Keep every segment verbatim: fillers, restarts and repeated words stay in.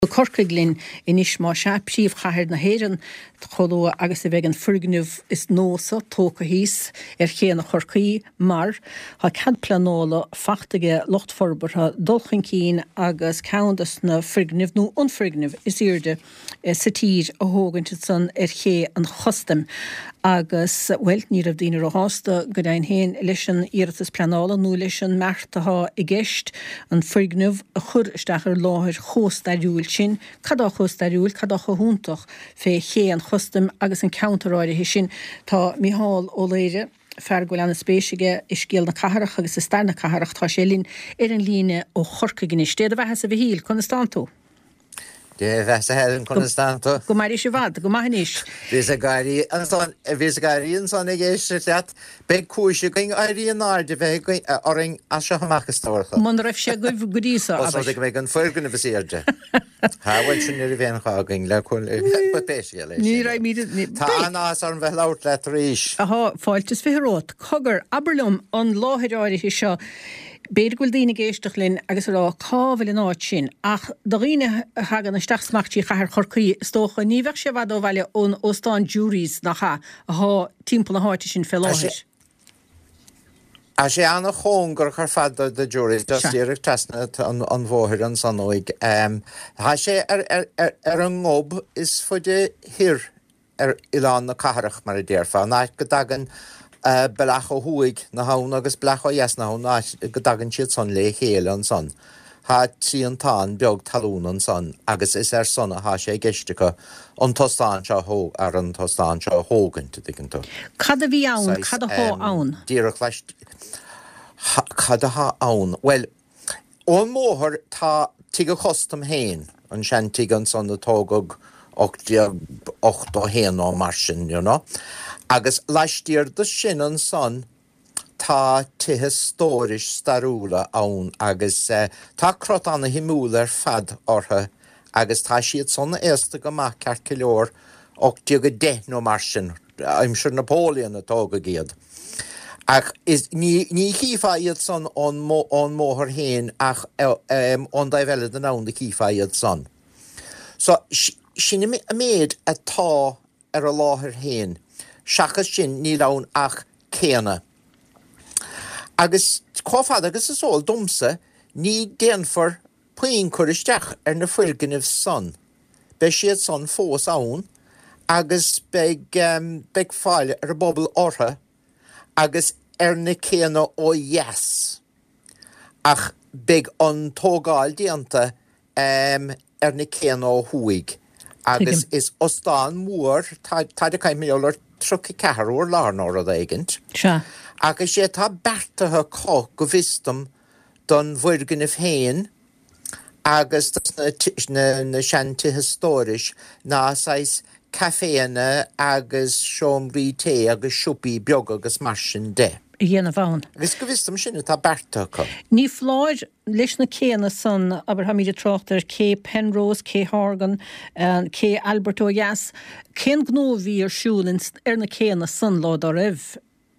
Corcaglin inis má se príomh chathir na héireann chodó agus a bheith an furgnimh is nósa tóca híos ar chéanna chorcaí mar ha cad planála fachtaige lochtforbartha dulchan cín agus ceandas na furgnimh nó unfurgnimh is irde sa tír a hógant san ar ché an chostam agus well ní rah dtíine ó hásta go dain héin leis an iartas planála nó leis an mertatha i gceist an furgnimh a chur isteach ar láthir chóstairiúil sin, cadá chóstairiúil, cadá chohúntaach fé ché an chostam agus an counteráirithe sin tá Micheál Ó Laoghaire fear go leanna spéisiige is céal na catharach agus is stair na catharach tá sé lín ar an líne ó chorcaigh is téad a bheithes a bhí híl chun stantó. De bheits a heann chun stantó. Go mar is bhd, go maithníis. Bhís a gairí an san bhís a gairíon san ag éiste leat be cúise going airíon náide bheith oring as se hamachchas táircha. Man raibh sé go gorísa. Os ag bheith an furgan a bhíirde. Háhail sin ar bhéon chágaing le chun péisi leis. Ní raibh míad. Tá anás an bheith lát le ríis. Aha, fáiltas fitherót. Cogur Aberlum an láthairáirithe seo Beidir goil daoine géisteach linn agus rá cábhfuil in áit sin ach do riine hagan na steachsmachtí chahar chorcaí stócha ní bheith sé bhd ó bhaile ón óstáin júrís nach cha ath timppla na háite sin felláis. A sé anna chóngur chu fada de júrís dosíireh tasna an bmhóthir an sanóig. Tá sé ar an ngób is fuide hir ar Ileán na catharach mar a déirfa náid go dagan Uh, belach ó thuig na hán agus blach ó yes na hán go dagan siad son le chéile an son. Tá trí an táin beag talún an son agus is ar sonna há sé geistecha an tostáin seo thó ar an tostáin seo thógan tu digan tú. Cad a bhí ann, cad a thó ann? Díreach leis cad a thá ann. Well, ón móthir tá tí go chostam héin an sean tí an son na tógag ocht ó héan ó mar sin, you know? Agus leistíir do sin an son tá tithe stóris starúla ann agus uh, tá crot anna himúla ar fad ortha agus tá siad sonna éasta go maith ceart cileor och go de nó mar sin. I'm sure Napoleon a tóga géad. Ach is ní ní chífa iad son on mo on móthir héin ach um, on da bheile den ann de chífa iad son. So sin a méid a tá ar a láthir héin. Seachas sin ní lán ach céana. Agus cófad agus is óil dumsa ní déanfar puoin chuiristeach ar na fuirginibh son. Be siad son fós ann agus beag um, beag fáile ar a bobbal ortha agus ar na céana ó yes. Ach beag an tógáil díanta um, ar na céana ó thuig. Agus is ostáin mór tá de caiim méolar truci ceharúir lárnóir a dhéigint. Se. Agus sé tá bertathe có go bhistam don bhuirginibh héin agus na, na seantí históris ná sais caféana agus seomrí té agus siúpaí beag agus mar sin de. Dhéanamh ann. Vis go bhistam sinna tá bertathe. Ní fláir leis na céana san aber ha míidir trochttar cé Penrose, cé Horgan, cé Albert Ó Yes. Cén gnóhí ar siúlinn ar na céana san láda raibh?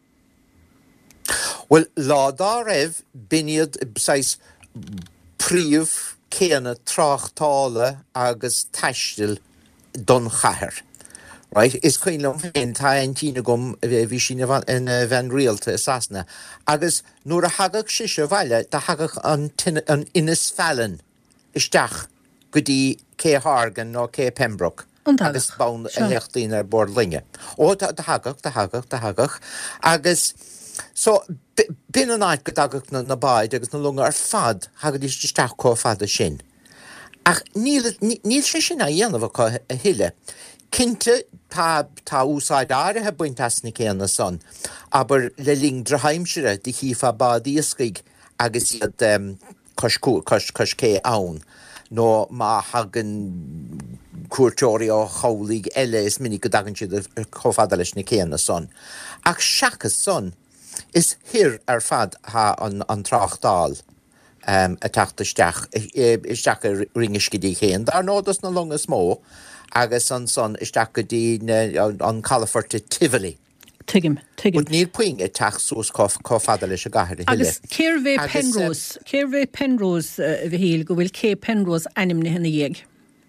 Well, láda raibh biniad sais príomh céana tráchtála agus taistil don chathair. Right, is chuinlam féin tá an tína gom bhí sin in bhean rialta asasna. Agus nuair a hagach siise bhaile, tá hagach an, an inas fellan isteach go dtí cé Hargan nó cé Pembroke. Agus bán a heachtaín ar bord linge. Ó, tá hagach, tá hagach, tá hagach. Agus, so, bin an áid go dagach na, na baid agus na lunga ar fad, hagad is isteach có fada sin. Ach, níl sé sin a dhéanamh có a hiile. Cinte tá tá úsáid áirithe buintas na céanna son, aber le ling draheimsire de chífa bádaí iscaig agus iad um, cos cé ann, nó má hagan cuairteoirí ó chomhlaigh eile is minic go dagan siad chomhfada leis na céanna son. Ach seachas son is hir ar fad ha an, an tráchtáil um, a teachtasteach isteach a ringiscidí chéan, dar nódas na lunga smó, agus an son isteach go dtí an Calaforta Tivoli. Tuigim, tuigim. Níl puing é teach sús có fada leis a gaithear a Agus céir bheith Penrose, céir bheith Penrose a bhí híl go bhfuil cé Penrose anim na hena dhéag.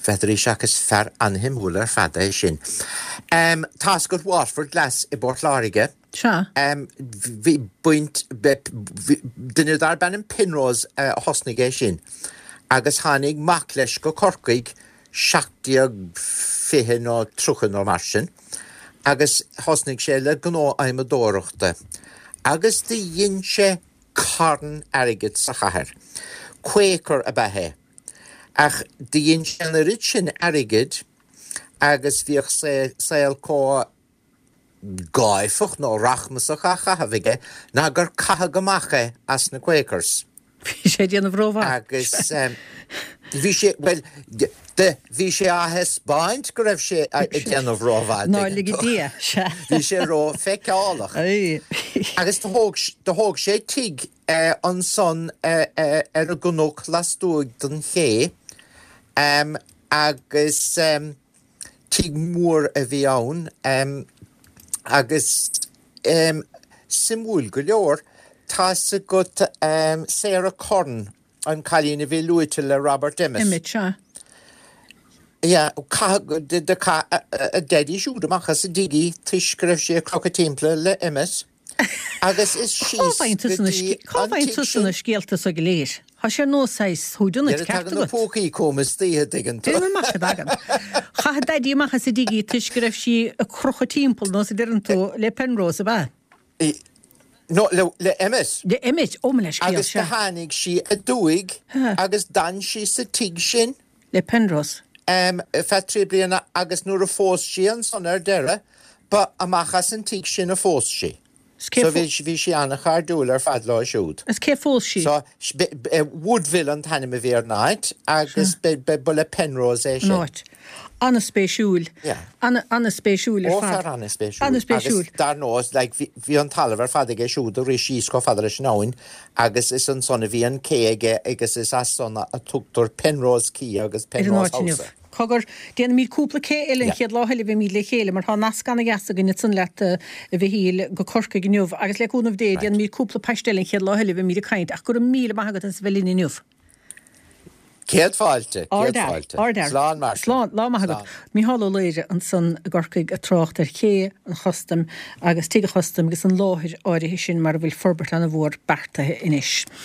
fedri agus fer anhim húlar fada é sin. Um, Tás go Watford glas i bort láige. Sure. Um, vi buint dynnu dar ben yn Penrose uh, hosnig e sin. Agus hanig mac leis go corcaig siactiag fihin o trwchan o'r marsin. Agus hosnig sé le gno aim y dórochta. Agus di yin sé carn erigid sa chaher. Quaker a behe. Ach di yin sé na ritsin erigid agus fiach sael có gaifach no rachmasach a chahavige na gur cahagamache as na Quakers. Bhí sé déanamh rómha. Agus bhí sé, well, de bhí sé áhes baint go raibh sé déanamh rómha. Ná ligí dia. Bhí sé ró feiceálach. Agus do thóg sé tig an son ar a gunóch lasúig don ché agus tig mór a bhí ann agus simúil go leor tá sa gut um, Sarah Corn an cailína bhí luite le Robert Emmet. Emmet, sure. Ja, de ca a dedi siúdamach as a digi tuisgrif sé crocha timple le Emmet. Agus is she's Cáfainn tusan a scialta sa giléir. Tá sé nó seis húdunna ceartta gut. Tá na pócaí comas títhe digan. Déanamh macha dagan. Cha dedi macha sa digi tuisgrif sí a crocha timple nó sa diran tú le Penrose a ba. No, le, le Emmet. Le Emmet, ó me leis cíal Agus de hánig sí a dúig, agus dan sí sa tig sin. Le Penrose. Um, fet trí bliana agus nuair a fós sí an son ar deire, ba amachas an tig sin a fós sí. So bhí sí anna char dúil ar fad lá siúd. Is cé fós sí? So, Woodville an tanim a bhí ar náid, agus be le Penrose é sin. Náid. Anna spéisiúil. Anna spéisiúil ar fad. Ó, fer anna spéisiúil. Anna spéisiúil. Agus dar nós, like, bhí an talamh ar fad ag é siúd a rís síos go fadar is náin, agus is an sonna bhí an céige, agus is as sonna a tugtar Penrose cí agus Penrose House. Cogur déan mí cúpla cé eilin chiad láheile bhí mí le chéile, mar tá nascanna gasa gine san let a bhí híl go corca gniuh, agus le cúnmh dé déan mí cúpla peistelin chiad láheile bhí mí le caint, ach gur míle maithagad as bhelín inniuh. Céad fáilte, céad fáilte. Ardar, Slán mar. Slán, lá maithagad. Mí hála léire an san gorcaig a trácht ar ché an chostam, agus tíige chostam agus an láthir áirithe sin mar bhfuil forbert an a bhór bertathe inis.